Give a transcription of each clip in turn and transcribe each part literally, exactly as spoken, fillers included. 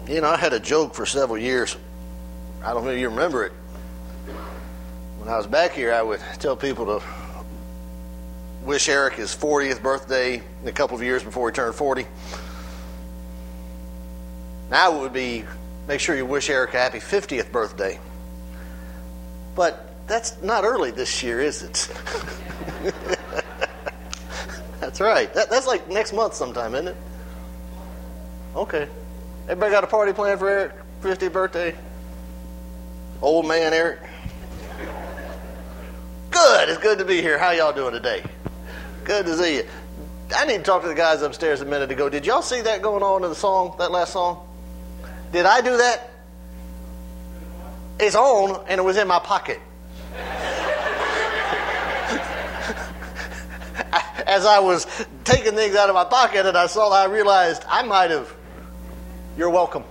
You know, I had a joke for several years. I don't know if you remember it. When I was back here, I would tell people to wish Eric his fortieth birthday in a couple of years before he turned forty. Now it would be, make sure you wish Eric a happy fiftieth birthday. But that's not early this year, is it? That's right. That, that's like next month sometime, isn't it? Okay. Everybody got a party planned for Eric? fiftieth birthday? Old man Eric? Good. It's good to be here. How y'all doing today? Good to see you. I need to talk to the guys upstairs a minute ago. Did y'all see that going on in the song, that last song? Did I do that? It's on, and it was in my pocket. As I was taking things out of my pocket and I saw that, I realized I might have. You're welcome.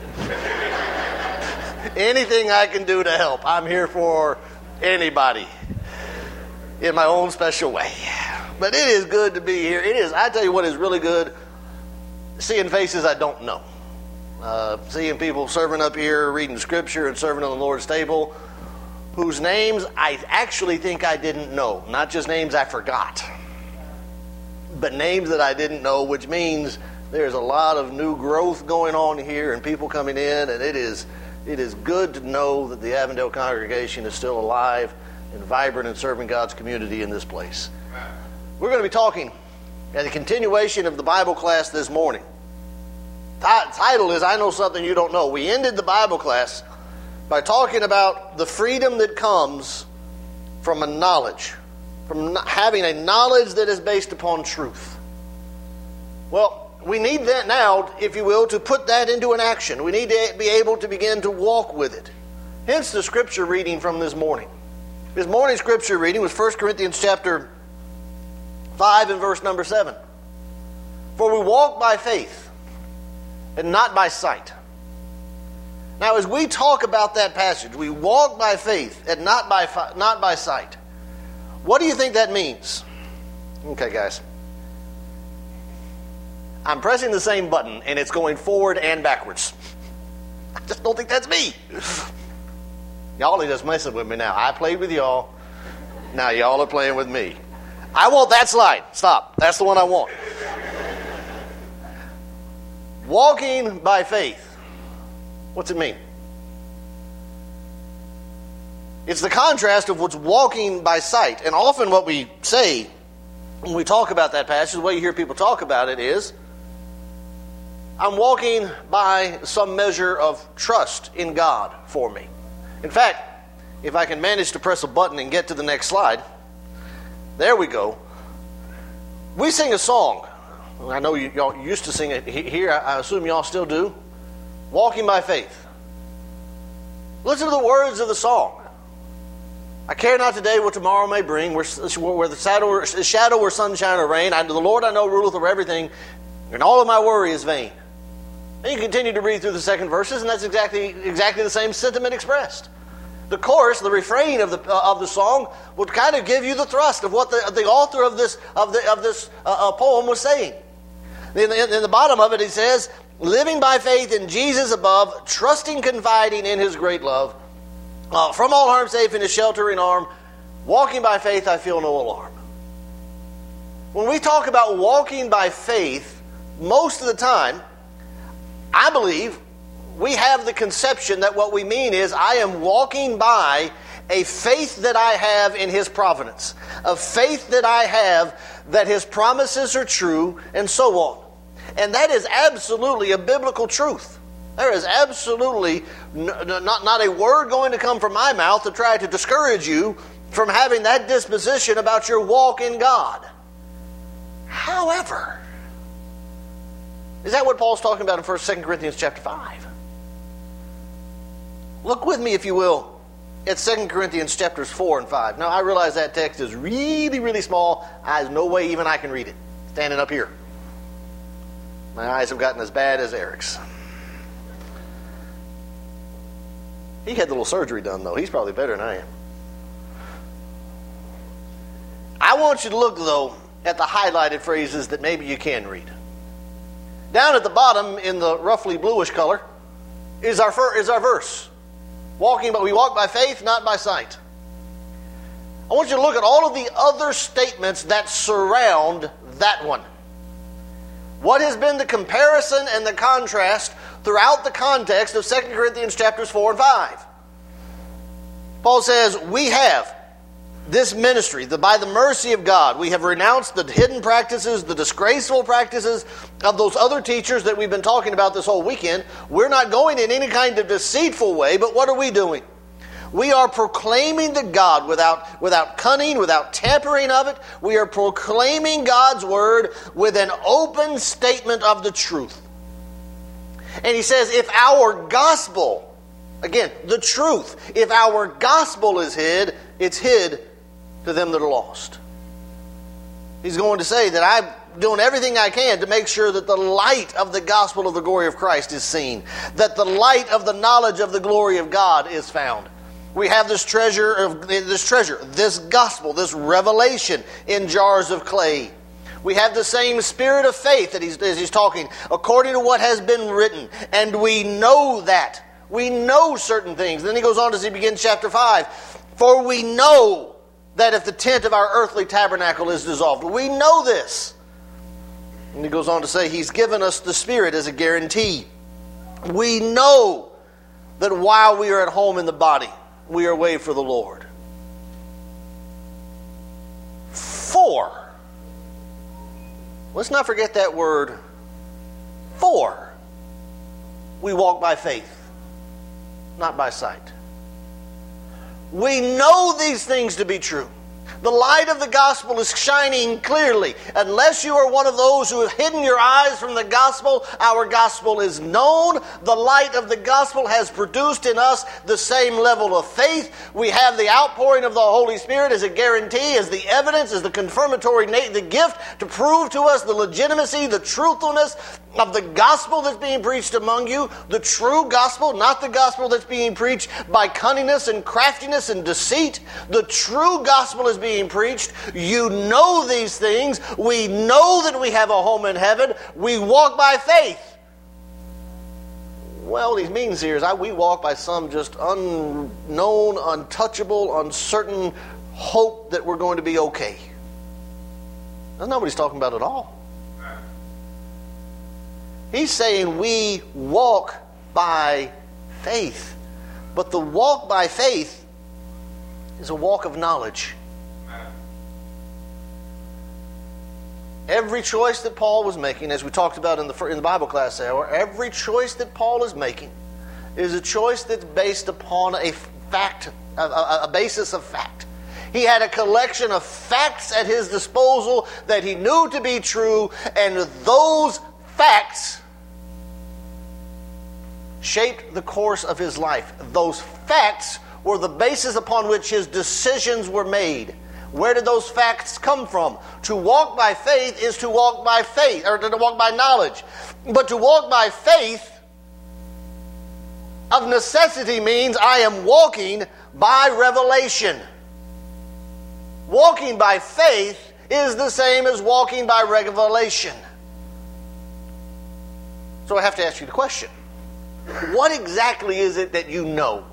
Anything I can do to help, I'm here for anybody in my own special way. But it is good to be here. It is, I tell you what is really good, seeing faces I don't know. Uh, seeing people serving up here, reading scripture and serving on the Lord's table, whose names I actually think I didn't know. Not just names I forgot, but names that I didn't know, which means there's a lot of new growth going on here and people coming in, and it is it is good to know that the Avondale congregation is still alive and vibrant and serving God's community in this place. We're going to be talking at a continuation of the Bible class this morning. The title is, I Know Something You Don't Know. We ended the Bible class by talking about the freedom that comes from a knowledge, from having a knowledge that is based upon truth. Well, we need that now, if you will, to put that into an action. We need to be able to begin to walk with it. Hence the scripture reading from this morning. This morning's scripture reading was First Corinthians chapter five and verse number seven. For we walk by faith and not by sight. Now, as we talk about that passage, we walk by faith and not by not by sight. What do you think that means? Okay, guys. I'm pressing the same button, and it's going forward and backwards. I just don't think that's me. Y'all are just messing with me now. I played with y'all. Now y'all are playing with me. I want that slide. Stop. That's the one I want. Walking by faith. What's it mean? It's the contrast of what's walking by sight. And often what we say when we talk about that passage, the way you hear people talk about it is, I'm walking by some measure of trust in God for me. In fact, if I can manage to press a button and get to the next slide, there we go. We sing a song. I know you, y'all used to sing it here. I assume y'all still do. Walking by faith. Listen to the words of the song. I care not today what tomorrow may bring, where, where the shadow, shadow or sunshine or rain. I, the Lord I know ruleth over everything, and all of my worry is vain. And you continue to read through the second verses, and that's exactly exactly the same sentiment expressed. The chorus, the refrain of the uh, of the song, would kind of give you the thrust of what the the author of this of the of this uh, uh, poem was saying. In the, in the bottom of it, he says, "Living by faith in Jesus above, trusting, confiding in His great love, uh, from all harm safe in His sheltering arm, walking by faith, I feel no alarm." When we talk about walking by faith, most of the time, I believe we have the conception that what we mean is I am walking by a faith that I have in His providence, a faith that I have that His promises are true, and so on. And that is absolutely a biblical truth. There is absolutely not, not a word going to come from my mouth to try to discourage you from having that disposition about your walk in God. However, is that what Paul's talking about in First, Second Corinthians chapter five? Look with me, if you will, at Second Corinthians chapters four and five. Now, I realize that text is really, really small. There's no way even I can read it, standing up here. My eyes have gotten as bad as Eric's. He had a little surgery done, though. He's probably better than I am. I want you to look, though, at the highlighted phrases that maybe you can read. Down at the bottom in the roughly bluish color, is our, fir- is our verse. Walking, but we walk by faith, not by sight. I want you to look at all of the other statements that surround that one. What has been the comparison and the contrast throughout the context of Second Corinthians chapters four and five? Paul says, we have this ministry, that by the mercy of God, we have renounced the hidden practices, the disgraceful practices of those other teachers that we've been talking about this whole weekend. We're not going in any kind of deceitful way, but what are we doing? We are proclaiming the God without, without cunning, without tampering of it. We are proclaiming God's word with an open statement of the truth. And he says, if our gospel, again, the truth, if our gospel is hid, it's hid to them that are lost. He's going to say that I'm doing everything I can to make sure that the light of the gospel of the glory of Christ is seen, that the light of the knowledge of the glory of God is found. We have this treasure of this treasure, this gospel, this revelation in jars of clay. We have the same spirit of faith that he's, as he's talking, according to what has been written, and we know that. We know certain things. Then he goes on as he begins chapter five. For we know that if the tent of our earthly tabernacle is dissolved. We know this. And he goes on to say he's given us the Spirit as a guarantee. We know that while we are at home in the body, we are away for the Lord. For. Let's not forget that word. For. We walk by faith, not by sight. We know these things to be true. The light of the gospel is shining clearly. Unless you are one of those who have hidden your eyes from the gospel, our gospel is known. The light of the gospel has produced in us the same level of faith. We have the outpouring of the Holy Spirit as a guarantee, as the evidence, as the confirmatory, the gift to prove to us the legitimacy, the truthfulness of the gospel that's being preached among you, the true gospel, not the gospel that's being preached by cunningness and craftiness and deceit. The true gospel is being preached. You know these things. We know that we have a home in heaven. We walk by faith. Well, he means here is I, we walk by some just unknown, untouchable, uncertain hope that we're going to be okay. That's not what he's talking about at all. He's saying we walk by faith. But the walk by faith is a walk of knowledge. Every choice that Paul was making, as we talked about in the, in the Bible class hour, every choice that Paul is making is a choice that's based upon a fact, a, a, a basis of fact. He had a collection of facts at his disposal that he knew to be true, and those facts shaped the course of his life. Those facts were the basis upon which his decisions were made. Where did those facts come from? To walk by faith is to walk by faith, or to walk by knowledge. But to walk by faith of necessity means I am walking by revelation. Walking by faith is the same as walking by revelation. So I have to ask you the question. What exactly is it that you know?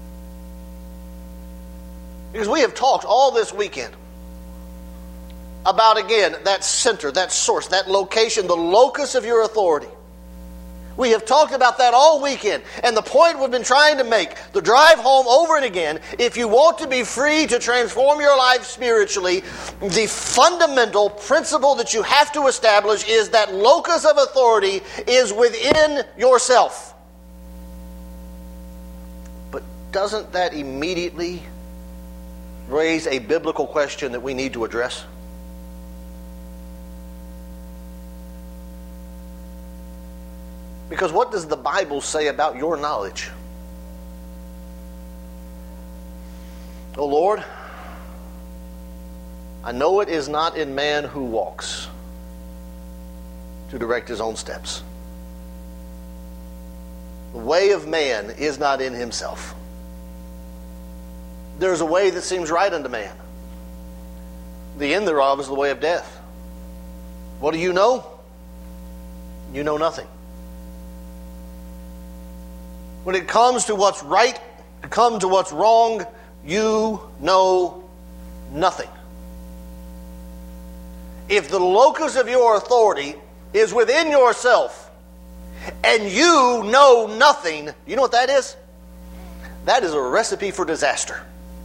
Because we have talked all this weekend about, again, that center, that source, that location, the locus of your authority. We have talked about that all weekend. And the point we've been trying to make, the drive home over and again, if you want to be free to transform your life spiritually, the fundamental principle that you have to establish is that locus of authority is within yourself. But doesn't that immediately raise a biblical question that we need to address? Because what does the Bible say about your knowledge? Oh Lord, I know it is not in man who walks to direct his own steps. The way of man is not in himself. There's a way that seems right unto man. The end thereof is the way of death. What do you know? You know nothing. when it comes to what's right, when it comes to what's wrong, you know nothing. If the locus of your authority is within yourself and you know nothing, you know what that is? That is a recipe for disaster.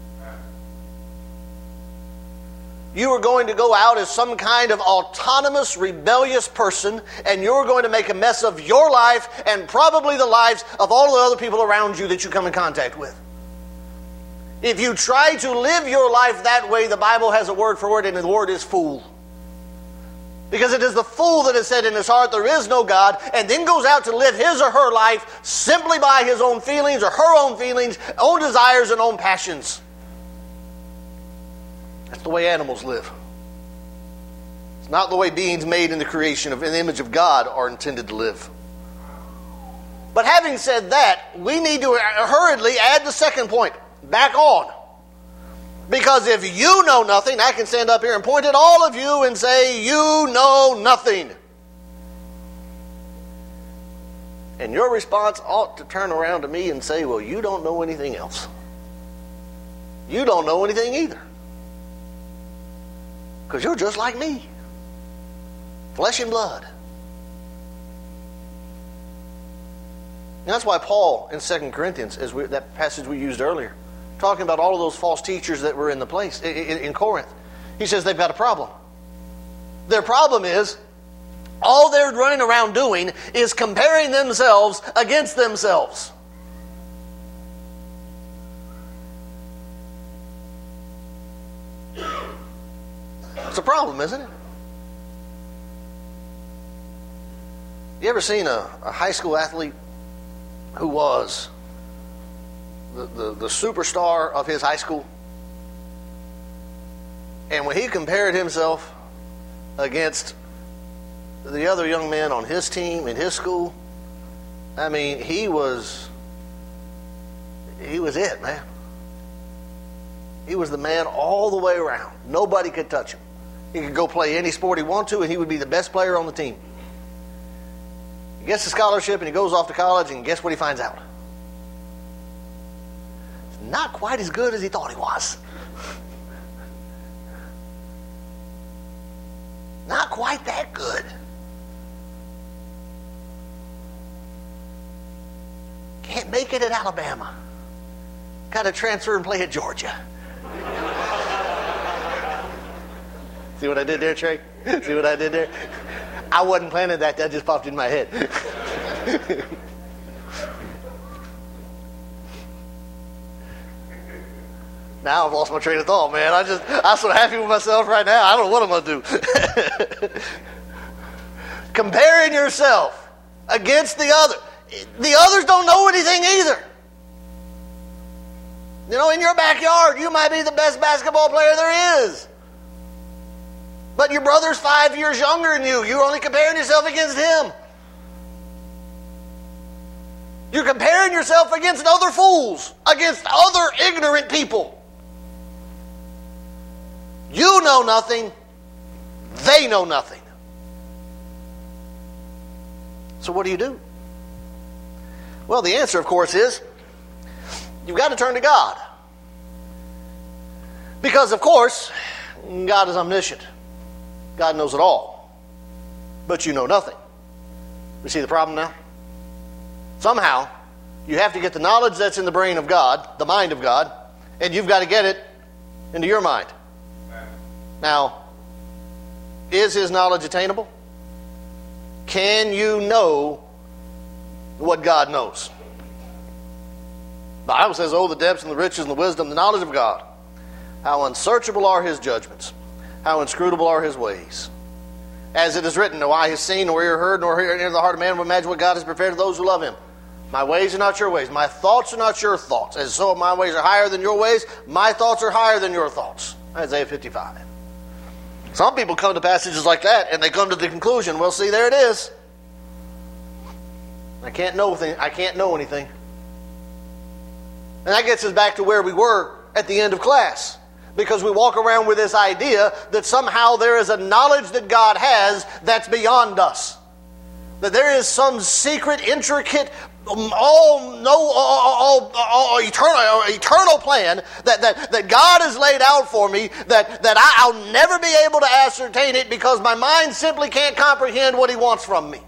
You are going to go out as some kind of autonomous, rebellious person, and you're going to make a mess of your life and probably the lives of all the other people around you that you come in contact with. If you try to live your life that way, the Bible has a word for it, and the word is fool. Because it is the fool that has said in his heart, there is no God, and then goes out to live his or her life simply by his own feelings or her own feelings, own desires, and own passions. That's the way animals live. It's not the way beings made in the creation of in the image of God are intended to live. But having said that, we need to hurriedly add the second point back on. Because if you know nothing, I can stand up here and point at all of you and say, you know nothing. And your response ought to turn around to me and say, well, you don't know anything else. You don't know anything either. Because you're just like me. Flesh and blood. And that's why Paul in Second Corinthians, as we, that passage we used earlier, talking about all of those false teachers that were in the place, in, in, in Corinth, he says they've got a problem. Their problem is, all they're running around doing is comparing themselves against themselves. It's a problem, isn't it? You ever seen a, a high school athlete who was the, the, the superstar of his high school? And when he compared himself against the other young men on his team in his school, I mean, he was he was it, man. He was the man all the way around. Nobody could touch him. He could go play any sport he wanted to, and he would be the best player on the team. He gets a scholarship, and he goes off to college, and guess what he finds out? Not quite as good as he thought he was. Not quite that good. Can't make it at Alabama. Got to transfer and play at Georgia. See what I did there, Trey? See what I did there? I wasn't planning that. That just popped in my head. Now I've lost my train of thought, man. I just, I'm so happy with myself right now. I don't know what I'm going to do. Comparing yourself against the other. The others don't know anything either. You know, in your backyard, you might be the best basketball player there is. But your brother's five years younger than you. You're only comparing yourself against him. You're comparing yourself against other fools, against other ignorant people. You know nothing. They know nothing. So what do you do? Well, the answer, of course, is you've got to turn to God. Because, of course, God is omniscient. God knows it all. But you know nothing. You see the problem now? Somehow, you have to get the knowledge that's in the brain of God, the mind of God, and you've got to get it into your mind. Now, is His knowledge attainable? Can you know what God knows? The Bible says, oh, the depths and the riches and the wisdom, the knowledge of God. How unsearchable are His judgments. How inscrutable are His ways. As it is written, no eye has seen, nor ear heard, nor ear entered the heart of man will imagine what God has prepared for those who love Him. My ways are not your ways. My thoughts are not your thoughts. As so my ways are higher than your ways, my thoughts are higher than your thoughts. Isaiah fifty-five. Some people come to passages like that, and they come to the conclusion, well, see, there it is. I can't know anything. I can't know anything. And that gets us back to where we were at the end of class. Because we walk around with this idea that somehow there is a knowledge that God has that's beyond us. That there is some secret, intricate all no all, all, all eternal eternal plan that, that, that God has laid out for me, that, that I, I'll never be able to ascertain it because my mind simply can't comprehend what He wants from me.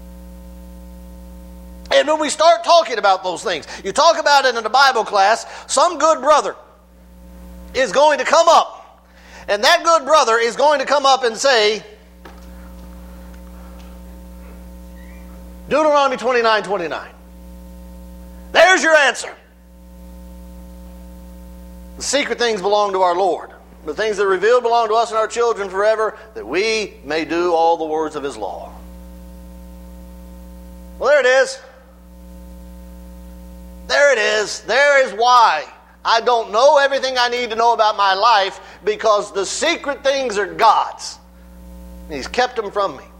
And when we start talking about those things, you talk about it in a Bible class, some good brother is going to come up, and that good brother is going to come up and say, Deuteronomy twenty-nine twenty-nine. There's your answer. The secret things belong to our Lord. The things that are revealed belong to us and our children forever, that we may do all the words of His law. Well, there it is. There it is. There is why I don't know everything I need to know about my life, because the secret things are God's. And He's kept them from me.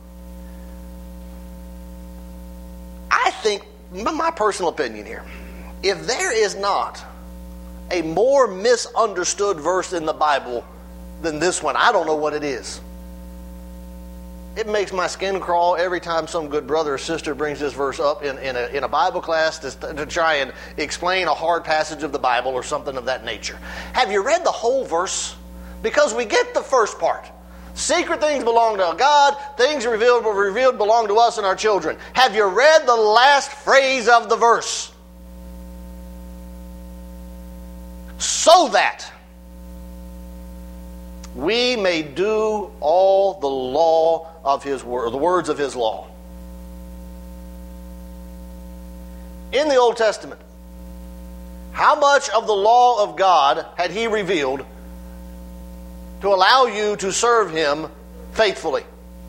I think, my personal opinion here, if there is not a more misunderstood verse in the Bible than this one, I don't know what it is. It makes my skin crawl every time some good brother or sister brings this verse up in, in, a, in a Bible class to, to try and explain a hard passage of the Bible or something of that nature. Have you read the whole verse? Because we get the first part. Secret things belong to God. Things revealed revealed belong to us and our children. Have you read the last phrase of the verse? So that we may do all the law of His word, the words of His law. In the Old Testament, how much of the law of God had He revealed to allow you to serve Him faithfully?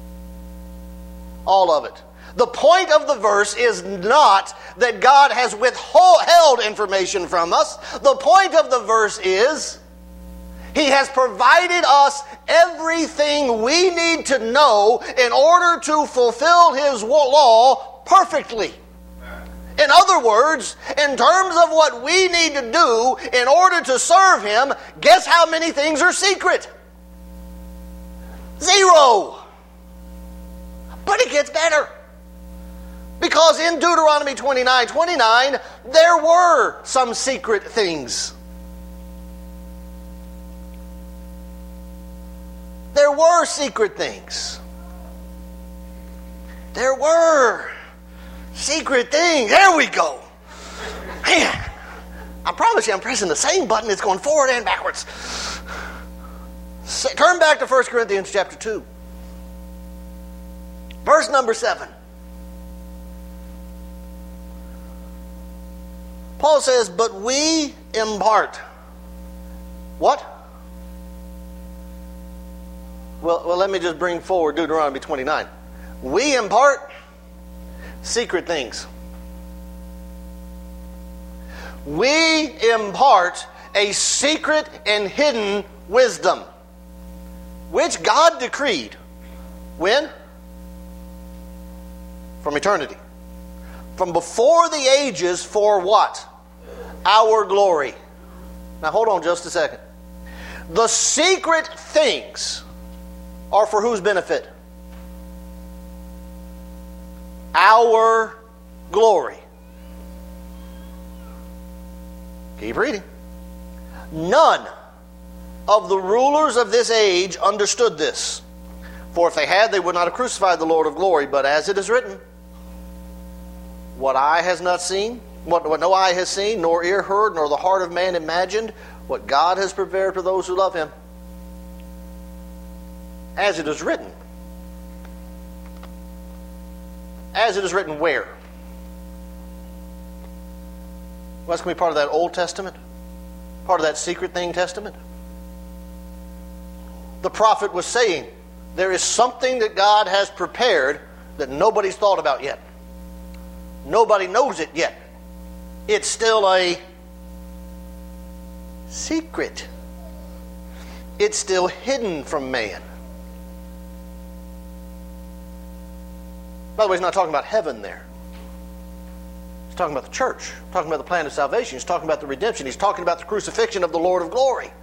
All of it. The point of the verse is not that God has withheld information from us. The point of the verse is He has provided us everything we need to know in order to fulfill His law perfectly. In other words, in terms of what we need to do in order to serve Him, guess how many things are secret? Zero. But it gets better. Because in Deuteronomy twenty-nine twenty-nine, there were some secret things. There were secret things. There were secret things. There we go. Man, I promise you I'm pressing the same button. It's going forward and backwards. Turn back to First Corinthians chapter two. Verse number seven. Paul says, but we impart. What? Well, well, let me just bring forward Deuteronomy twenty-nine. We impart secret things. We impart a secret and hidden wisdom, which God decreed. When? From eternity. From before the ages, for what? Our glory. Now hold on just a second. The secret things are for whose benefit? Our glory. Keep reading. None of the rulers of this age understood this. For if they had, they would not have crucified the Lord of glory. But as it is written, what eye has not seen, what, what no eye has seen, nor ear heard, nor the heart of man imagined, what God has prepared for those who love Him. As it is written. As it is written where? Well, that's going to be part of that Old Testament. Part of that secret thing testament. The prophet was saying, there is something that God has prepared that nobody's thought about yet. Nobody knows it yet. It's still a secret. It's still hidden from man. By the way, he's not talking about heaven there. He's talking about the church. He's talking about the plan of salvation. He's talking about the redemption. He's talking about the crucifixion of the Lord of glory.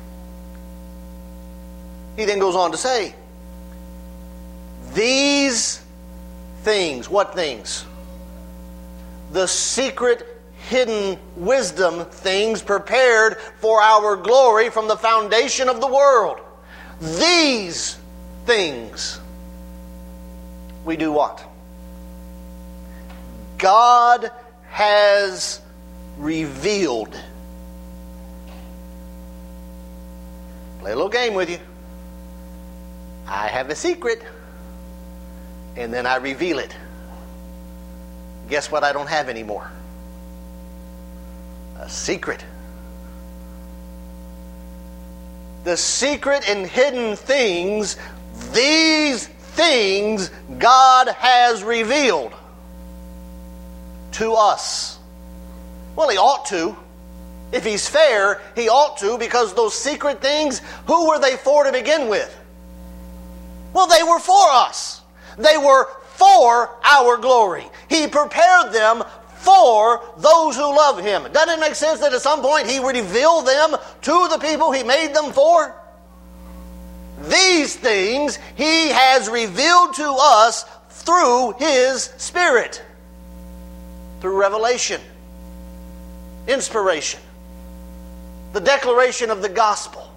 He then goes on to say, these things, what things? the secret, hidden wisdom things prepared for our glory from the foundation of the world. These things we do what? God has revealed. Play a little game with you. I have a secret, and then I reveal it. Guess what I don't have anymore? A secret. The secret and hidden things, these things God has revealed to us. Well, He ought to. If He's fair, He ought to, because those secret things, who were they for to begin with? Well, they were for us. They were for our glory. He prepared them for those who love Him. Doesn't it make sense that at some point He revealed them to the people He made them for? These things He has revealed to us through His Spirit. Through revelation, inspiration, the declaration of the gospel.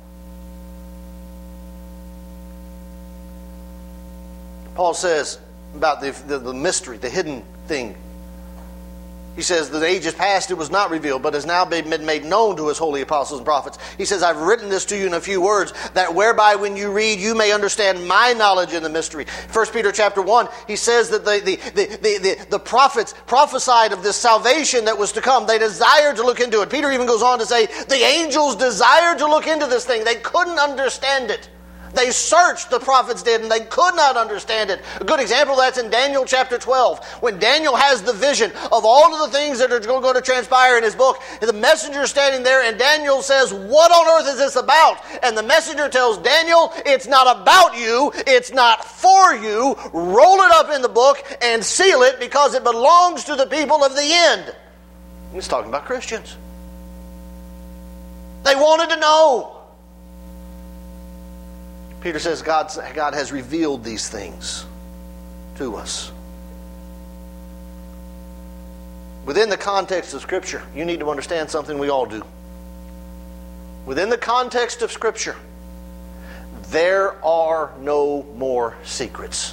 Paul says about the, the, the mystery, the hidden thing. He says, the ages past it was not revealed, but has now been made known to His holy apostles and prophets. He says, I've written this to you in a few words, that whereby when you read, you may understand my knowledge in the mystery. First Peter chapter one, he says that the, the, the, the, the, the prophets prophesied of this salvation that was to come. They desired to look into it. Peter even goes on to say, the angels desired to look into this thing. They couldn't understand it. They searched, the prophets did, and they could not understand it. A good example of that's in Daniel chapter twelve. When Daniel has the vision of all of the things that are going to transpire in his book, the messenger is standing there, and Daniel says, what on earth is this about? And the messenger tells Daniel, it's not about you, it's not for you. Roll it up in the book and seal it, because it belongs to the people of the end. He's talking about Christians. They wanted to know. Peter says God's, God has revealed these things to us. Within the context of Scripture, you need to understand something we all do. Within the context of Scripture, there are no more secrets.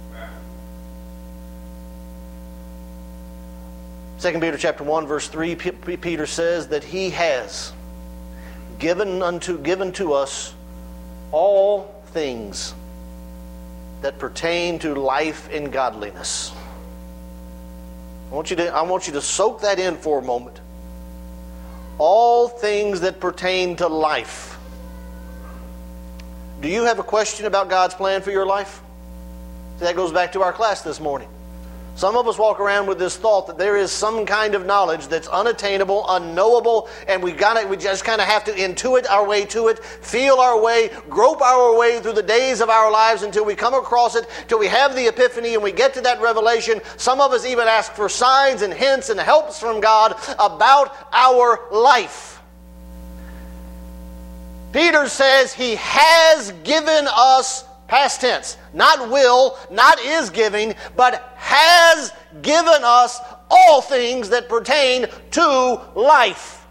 Second Peter chapter one, verse three, Peter says that He has given unto given to us all things that pertain to life and godliness. I want you to, I want you to soak that in for a moment. All things that pertain to life. Do you have a question about God's plan for your life? That goes back to our class this morning. Some of us walk around with this thought that there is some kind of knowledge that's unattainable, unknowable, and we got we just kind of have to intuit our way to it, feel our way, grope our way through the days of our lives until we come across it, till we have the epiphany and we get to that revelation. Some of us even ask for signs and hints and helps from God about our life. Peter says He has given us, past tense, not will, not is giving, but has given us all things that pertain to life.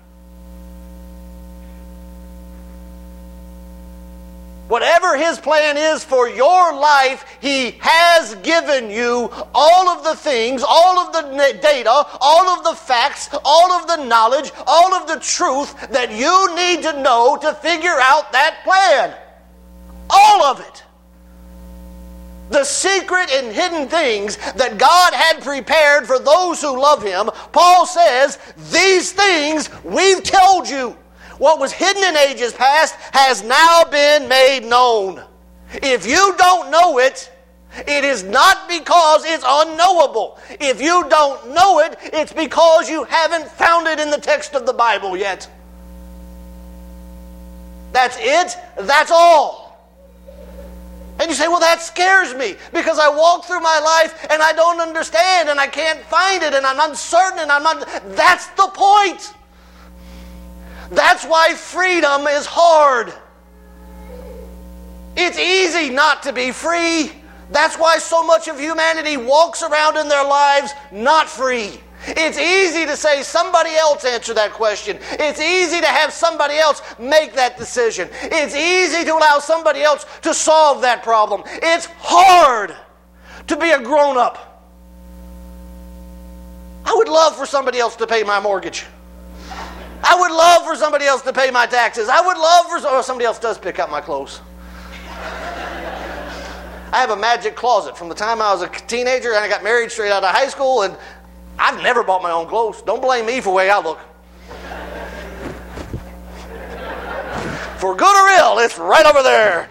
Whatever His plan is for your life, He has given you all of the things, all of the data, all of the facts, all of the knowledge, all of the truth that you need to know to figure out that plan. All of it. The secret and hidden things that God had prepared for those who love Him. Paul says, these things we've told you. What was hidden in ages past has now been made known. If you don't know it, it is not because it's unknowable. If you don't know it, it's because you haven't found it in the text of the Bible yet. That's it. That's all. And you say, well, that scares me because I walk through my life and I don't understand and I can't find it and I'm uncertain and I'm not. That's the point. That's why freedom is hard. It's easy not to be free. That's why so much of humanity walks around in their lives not free. It's easy to say somebody else answer that question. It's easy to have somebody else make that decision. It's easy to allow somebody else to solve that problem. It's hard to be a grown-up. I would love for somebody else to pay my mortgage. I would love for somebody else to pay my taxes. I would love for oh, somebody else does pick out my clothes. I have a magic closet from the time I was a teenager and I got married straight out of high school, and I've never bought my own clothes. Don't blame me for the way I look. For good or ill, it's right over there.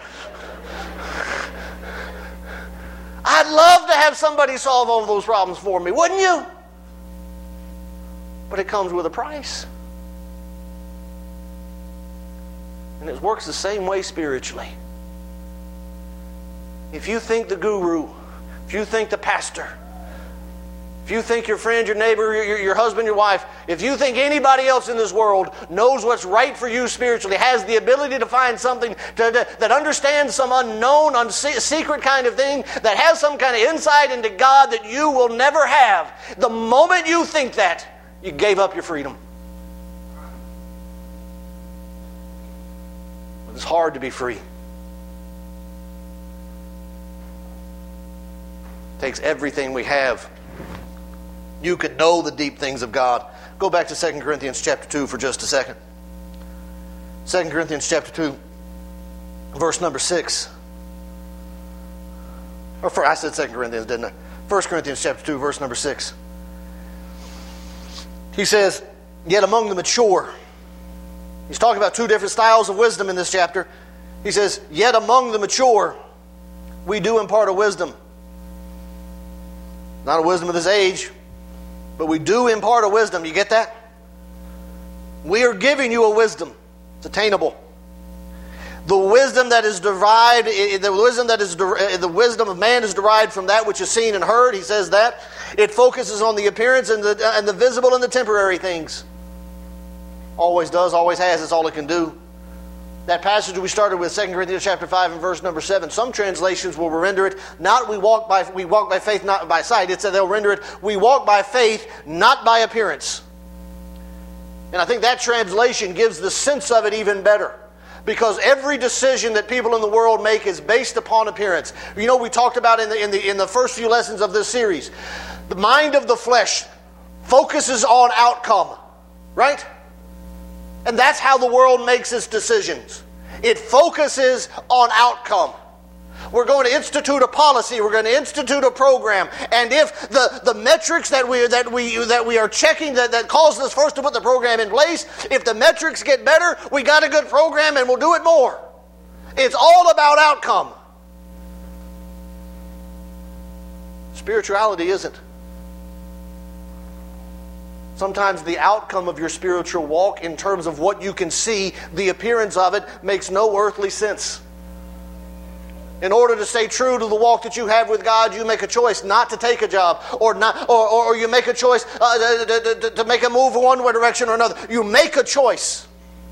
I'd love to have somebody solve all of those problems for me, wouldn't you? But it comes with a price. And it works the same way spiritually. If you think the guru, if you think the pastor, if you think your friend, your neighbor, your, your husband, your wife, if you think anybody else in this world knows what's right for you spiritually, has the ability to find something to, to, that understands some unknown, unse- secret kind of thing, that has some kind of insight into God that you will never have, the moment you think that, you gave up your freedom. It's hard to be free. It takes everything we have. You can know the deep things of God. Go back to Second Corinthians chapter two for just a second. Second Corinthians chapter two, verse number six. Or for, I said Second Corinthians, didn't I? First Corinthians chapter two, verse number six. He says, yet among the mature. He's talking about two different styles of wisdom in this chapter. He says, yet among the mature, we do impart a wisdom. Not a wisdom of this age, but we do impart a wisdom. You get that? We are giving you a wisdom. It's attainable. The wisdom that is derived, the wisdom that is the wisdom of man is derived from that which is seen and heard. He says that it focuses on the appearance and the and the visible and the temporary things. Always does, always has. It's all it can do. That passage we started with, Second Corinthians chapter five and verse number seven. Some translations will render it not we walk by we walk by faith, not by sight. It said they'll render it we walk by faith, not by appearance. And I think that translation gives the sense of it even better. Because every decision that people in the world make is based upon appearance. You know, we talked about in the, in the, in the first few lessons of this series, the mind of the flesh focuses on outcome, right? And that's how the world makes its decisions. It focuses on outcome. We're going to institute a policy. We're going to institute a program. And if the, the metrics that we that we that we are checking that, that causes us first to put the program in place, if the metrics get better, we got a good program and we'll do it more. It's all about outcome. Spirituality isn't. Sometimes the outcome of your spiritual walk, in terms of what you can see, the appearance of it, makes no earthly sense. In order to stay true to the walk that you have with God, you make a choice not to take a job, or not, or, or, or you make a choice uh, to, to, to make a move in one direction or another. You make a choice.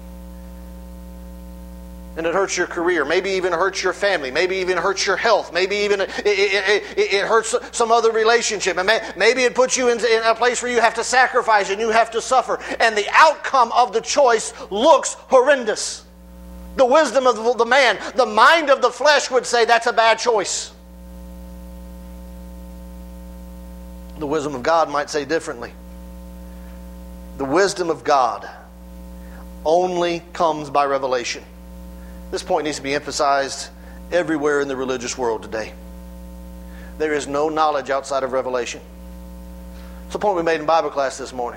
And it hurts your career, maybe even hurts your family, maybe even hurts your health, maybe even it, it, it, it hurts some other relationship. And maybe it puts you in, in a place where you have to sacrifice and you have to suffer. And the outcome of the choice looks horrendous. The wisdom of the man, the mind of the flesh would say that's a bad choice. The wisdom of God might say differently. The wisdom of God only comes by revelation. This point needs to be emphasized everywhere in the religious world today. There is no knowledge outside of revelation. It's the point we made in Bible class this morning.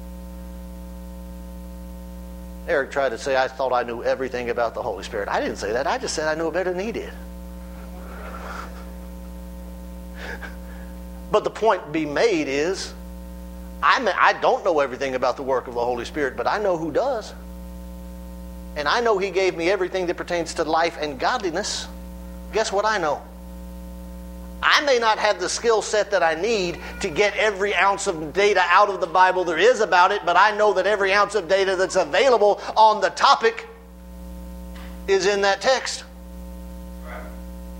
Eric tried to say, I thought I knew everything about the Holy Spirit. I didn't say that. I just said I knew it better than he did. But the point being made is, I mean, I don't know everything about the work of the Holy Spirit, but I know who does. And I know He gave me everything that pertains to life and godliness. Guess what I know? I may not have the skill set that I need to get every ounce of data out of the Bible there is about it, but I know that every ounce of data that's available on the topic is in that text.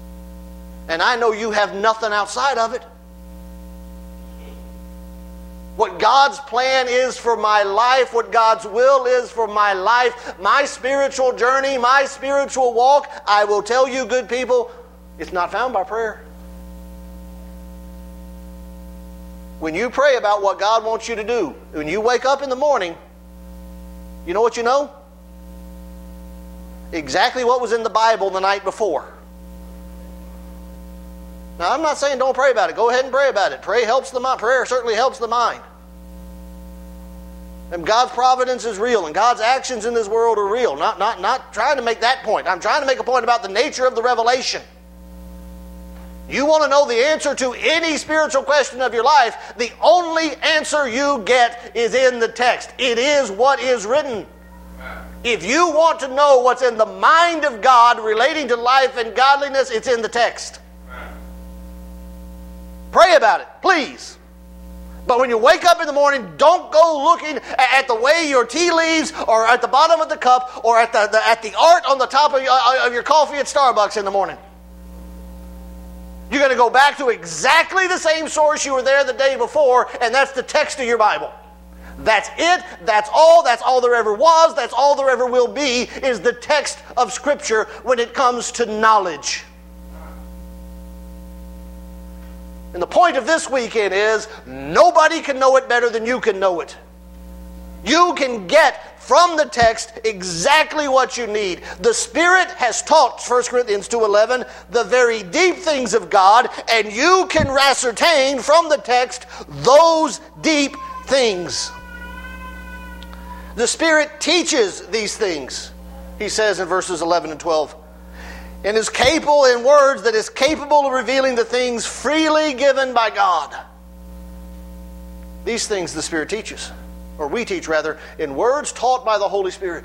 And I know you have nothing outside of it. what God's plan is for my life, what God's will is for my life, my spiritual journey, my spiritual walk, I will tell you, good people, it's not found by prayer. When you pray about what God wants you to do, when you wake up in the morning, you know what you know? Exactly what was in the Bible the night before. Now, I'm not saying don't pray about it. Go ahead and pray about it. Pray helps the mind. Prayer certainly helps the mind. And God's providence is real, and God's actions in this world are real. Not, not, not trying to make that point. I'm trying to make a point about the nature of the revelation. You want to know the answer to any spiritual question of your life, the only answer you get is in the text. It is what is written. If you want to know what's in the mind of God relating to life and godliness, it's in the text. Pray about it, please. But when you wake up in the morning, don't go looking at the way your tea leaves or at the bottom of the cup or at the, the, at the art on the top of your, of your coffee at Starbucks in the morning. You're going to go back to exactly the same source you were there the day before, and that's the text of your Bible. That's it. That's all. That's all there ever was. That's all there ever will be, is the text of Scripture when it comes to knowledge. And the point of this weekend is nobody can know it better than you can know it. You can get from the text exactly what you need. The Spirit has taught, First Corinthians two eleven, the very deep things of God, and you can ascertain from the text those deep things. The Spirit teaches these things, he says in verses eleven and twelve. And is capable in words that is capable of revealing the things freely given by God. These things the Spirit teaches, or we teach rather, in words taught by the Holy Spirit.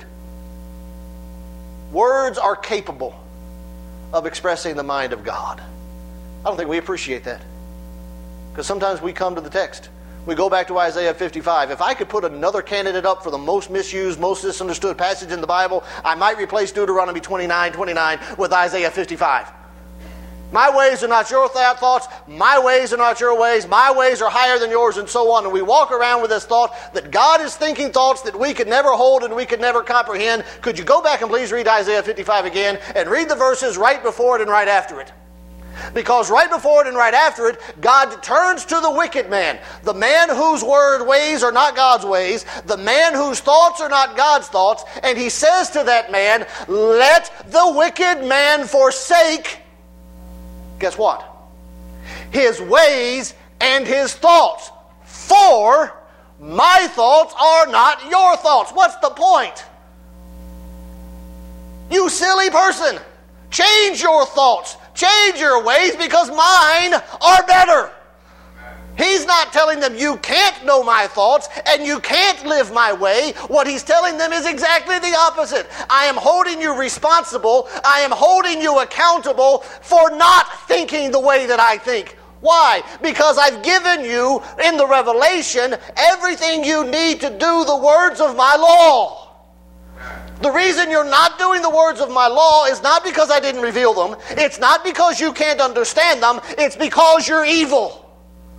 Words are capable of expressing the mind of God. I don't think we appreciate that. Because sometimes we come to the text. We go back to Isaiah fifty-five. If I could put another candidate up for the most misused, most misunderstood passage in the Bible, I might replace Deuteronomy twenty-nine twenty-nine with Isaiah fifty-five. My ways are not your thoughts. My ways are not your ways. My ways are higher than yours, and so on. And we walk around with this thought that God is thinking thoughts that we could never hold and we could never comprehend. Could you go back and please read Isaiah fifty-five again and read the verses right before it and right after it? Because right before it and right after it, God turns to the wicked man, the man whose word ways are not God's ways, the man whose thoughts are not God's thoughts, and he says to that man, let the wicked man forsake, guess what? His ways and his thoughts, for my thoughts are not your thoughts. What's the point? You silly person, change your thoughts. Change your ways because mine are better. He's not telling them you can't know my thoughts and you can't live my way. What he's telling them is exactly the opposite. I am holding you responsible. I am holding you accountable for not thinking the way that I think. Why? Because I've given you in the revelation everything you need to do the words of my law. The reason you're not doing the words of my law is not because I didn't reveal them. It's not because you can't understand them. It's because you're evil.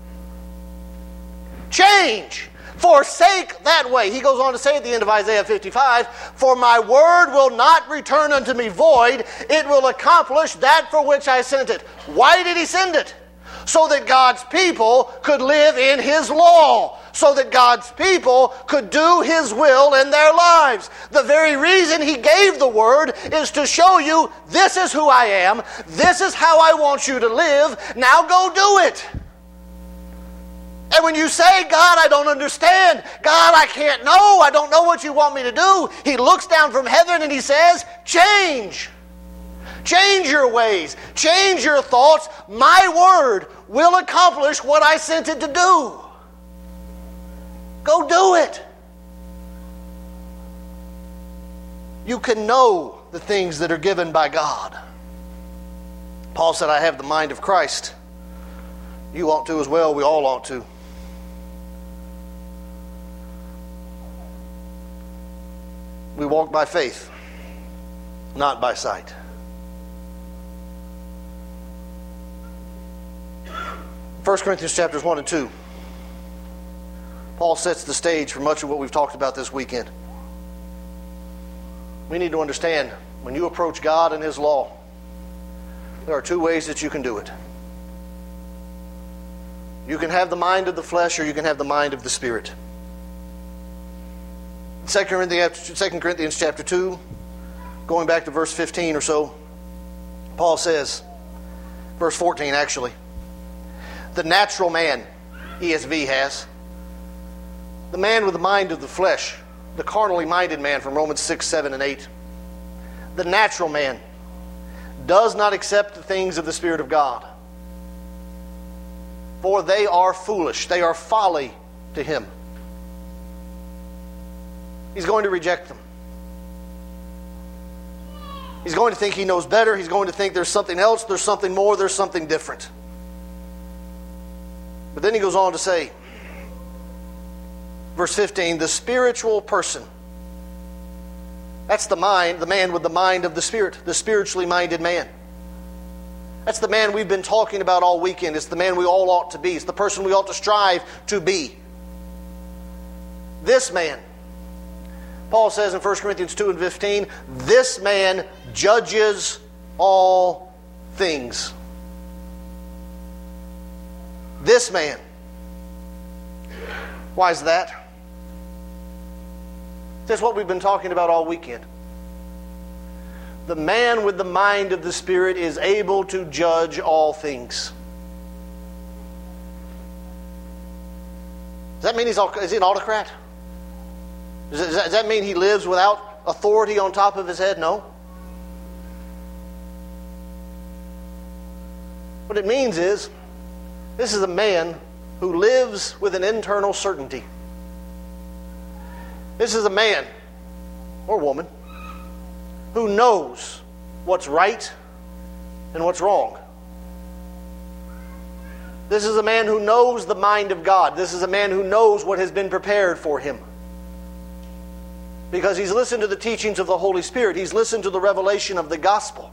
Change. Forsake that way. He goes on to say at the end of Isaiah fifty-five, for my word will not return unto me void. It will accomplish that for which I sent it. Why did he send it? So that God's people could live in his law. So that God's people could do his will in their lives. The very reason he gave the word is to show you, this is who I am. This is how I want you to live. Now go do it. And when you say, God, I don't understand. God, I can't know. I don't know what you want me to do. He looks down from heaven and he says, change. Change your ways. Change your thoughts. My word will accomplish what I sent it to do. Go do it. You can know the things that are given by God. Paul said, I have the mind of Christ. You ought to as well. We all ought to. We walk by faith, not by sight. First Corinthians chapters one and two. Paul sets the stage for much of what we've talked about this weekend. We need to understand, when you approach God and His law, there are two ways that you can do it. You can have the mind of the flesh, or you can have the mind of the Spirit. Second Corinthians, Second Corinthians chapter two, going back to verse fifteen or so, Paul says, verse fourteen actually, the natural man, E S V has, the man with the mind of the flesh, the carnally minded man from Romans six, seven, and eight, the natural man does not accept the things of the Spirit of God, for they are foolish, they are folly to him. He's going to reject them. He's going to think he knows better. He's going to think there's something else, there's something more, there's something different. But then he goes on to say, verse fifteen, the spiritual person. That's the mind, the man with the mind of the Spirit, the spiritually minded man. That's the man we've been talking about all weekend. It's the man we all ought to be. It's the person we ought to strive to be. This man, Paul says in First Corinthians two and fifteen, this man judges all things. This man. Why is that? That's what we've been talking about all weekend. The man with the mind of the Spirit is able to judge all things. Does that mean he's all, is he an autocrat? Does that, does that mean he lives without authority on top of his head? No. What it means is, this is a man who lives with an internal certainty. This is a man or woman who knows what's right and what's wrong. This is a man who knows the mind of God. This is a man who knows what has been prepared for him. Because he's listened to the teachings of the Holy Spirit. He's listened to the revelation of the gospel.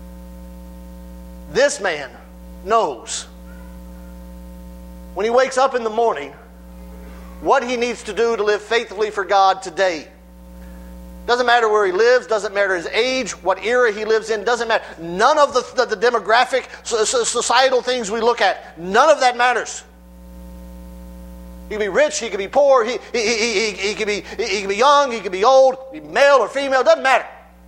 This man knows when he wakes up in the morning what he needs to do to live faithfully for God today. Doesn't matter where he lives, doesn't matter his age, what era he lives in, doesn't matter. None of the, the, the demographic, societal things we look at, none of that matters. He could be rich, he could be poor, he, he, he, he, he, could be, he could be young, he could be old, be male or female, doesn't matter.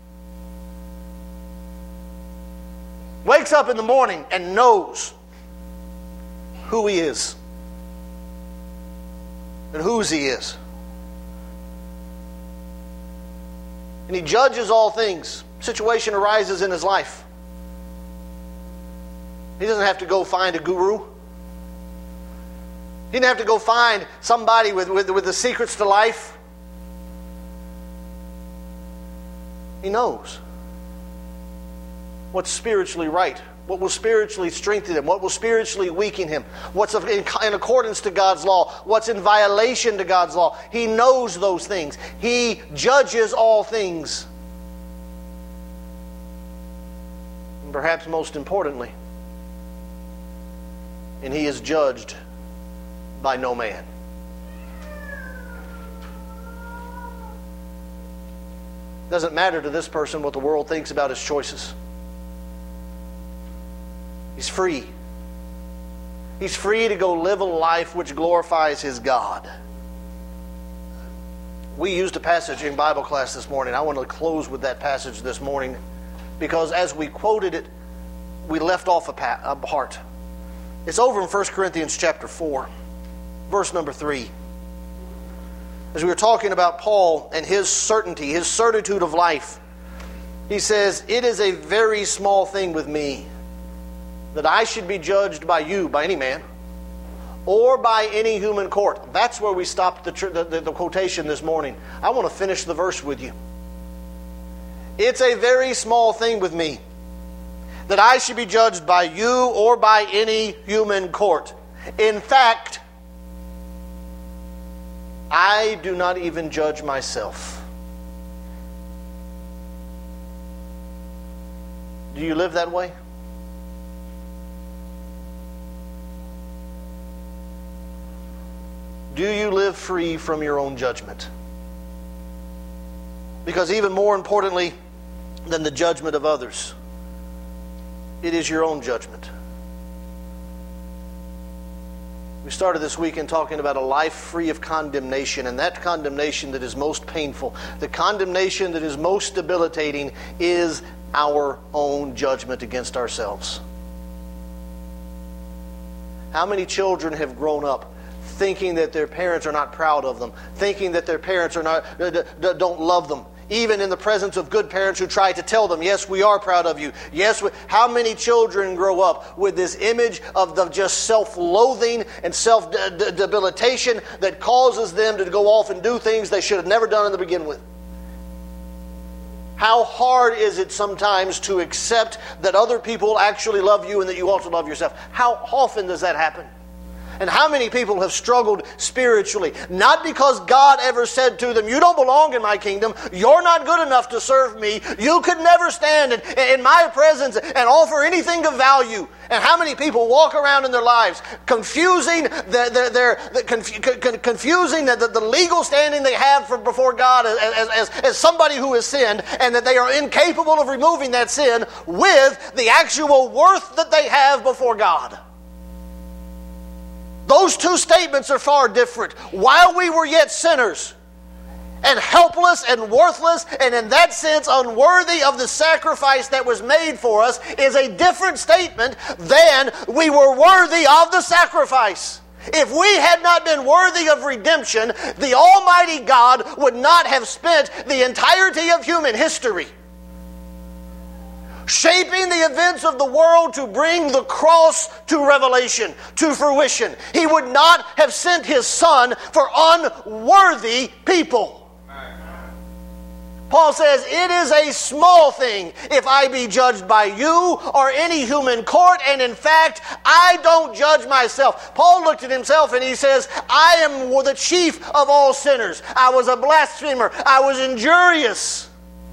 Wakes up in the morning and knows who he is and whose he is. And he judges all things. Situation arises in his life. He doesn't have to go find a guru. He didn't have to go find somebody with, with, with the secrets to life. He knows what's spiritually right, what will spiritually strengthen him, what will spiritually weaken him, what's in, in accordance to God's law, what's in violation to God's law. He knows those things. He judges all things. And perhaps most importantly, and he is judged by no man. Doesn't matter to this person what the world thinks about his choices. He's free. He's free to go live a life which glorifies his God. We used a passage in Bible class this morning. I want to close with that passage this morning because as we quoted it, we left off a part. It's over in First Corinthians chapter four, verse number three. As we were talking about Paul and his certainty, his certitude of life, he says, "It is a very small thing with me that I should be judged by you, by any man, or by any human court." That's where we stopped the, the, the quotation this morning. I want to finish the verse with you. It's a very small thing with me that I should be judged by you or by any human court. In fact, I do not even judge myself. Do you live that way? Do you live free from your own judgment? Because even more importantly than the judgment of others, it is your own judgment. We started this weekend talking about a life free of condemnation, and that condemnation that is most painful, the condemnation that is most debilitating, is our own judgment against ourselves. How many children have grown up thinking that their parents are not proud of them, thinking that their parents are not don't love them, even in the presence of good parents who try to tell them, yes, we are proud of you. Yes, we, how many children grow up with this image of the just self-loathing and self-debilitation that causes them to go off and do things they should have never done in the begin with? How hard is it sometimes to accept that other people actually love you and that you also love yourself? How often does that happen? And how many people have struggled spiritually? Not because God ever said to them, you don't belong in my kingdom. You're not good enough to serve me. You could never stand in, in my presence and offer anything of value. And how many people walk around in their lives confusing the, the, their, the, conf, confusing the, the, the legal standing they have for, before God as, as, as somebody who has sinned, and that they are incapable of removing that sin with the actual worth that they have before God. Those two statements are far different. While we were yet sinners and helpless and worthless and in that sense unworthy of the sacrifice that was made for us is a different statement than we were worthy of the sacrifice. If we had not been worthy of redemption, the Almighty God would not have spent the entirety of human history shaping the events of the world to bring the cross to revelation, to fruition. He would not have sent His Son for unworthy people. Paul says, it is a small thing if I be judged by you or any human court, and in fact, I don't judge myself. Paul looked at himself and he says, I am the chief of all sinners. I was a blasphemer. I was injurious.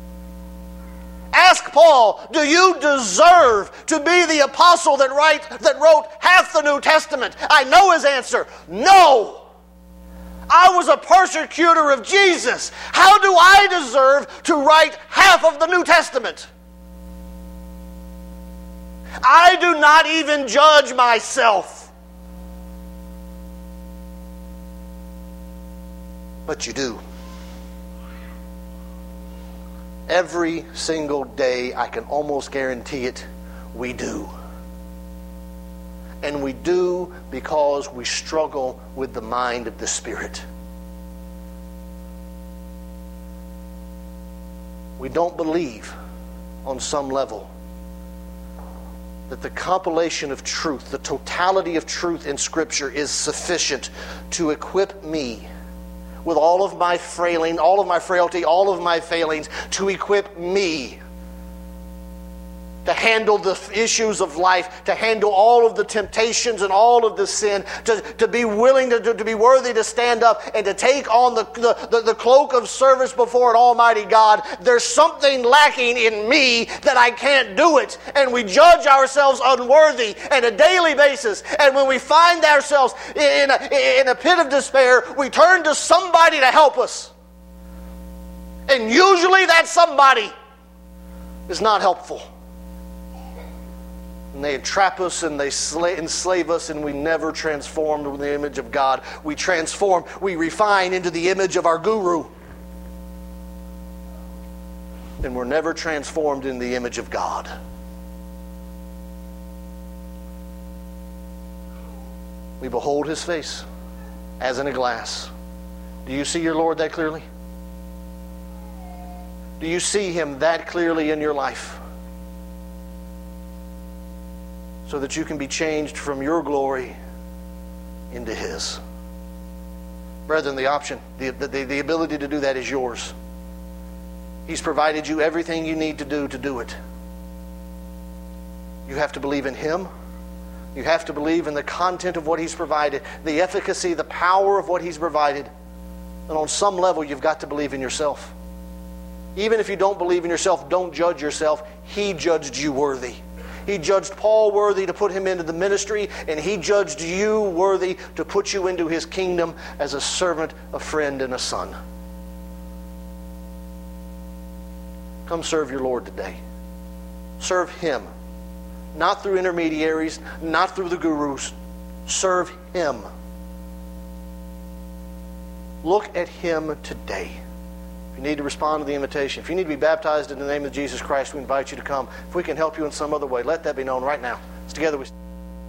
Ask Paul, do you deserve to be the apostle that, write, that wrote half the New Testament? I know his answer. No. I was a persecutor of Jesus. How do I deserve to write half of the New Testament? I do not even judge myself. But you do. Every single day, I can almost guarantee it, we do. And we do because we struggle with the mind of the Spirit. We don't believe, on some level, that the compilation of truth, the totality of truth in Scripture is sufficient to equip me with all of my frailing, all of my frailty, all of my failings, to equip me to handle the issues of life, to handle all of the temptations and all of the sin, to, to be willing, to, to, to be worthy to stand up and to take on the, the, the, the cloak of service before an almighty God. There's something lacking in me that I can't do it. And we judge ourselves unworthy on a daily basis. And when we find ourselves in a, in a pit of despair, we turn to somebody to help us. And usually that somebody is not helpful. And they entrap us and they enslave us, and we never transform into the image of God. We transform, we refine into the image of our guru. And we're never transformed in the image of God. We behold His face as in a glass. Do you see your Lord that clearly? Do you see Him that clearly in your life? So that you can be changed from your glory into His. Brethren, the option, the, the, the ability to do that is yours. He's provided you everything you need to do to do it. You have to believe in Him. You have to believe in the content of what He's provided, the efficacy, the power of what He's provided. And on some level, you've got to believe in yourself. Even if you don't believe in yourself, don't judge yourself. He judged you worthy. He judged Paul worthy to put him into the ministry, and He judged you worthy to put you into His kingdom as a servant, a friend, and a son. Come serve your Lord today. Serve Him. Not through intermediaries, not through the gurus. Serve Him. Look at Him today. If you need to respond to the invitation, if you need to be baptized in the name of Jesus Christ, we invite you to come. If we can help you in some other way, let that be known right now. It's together we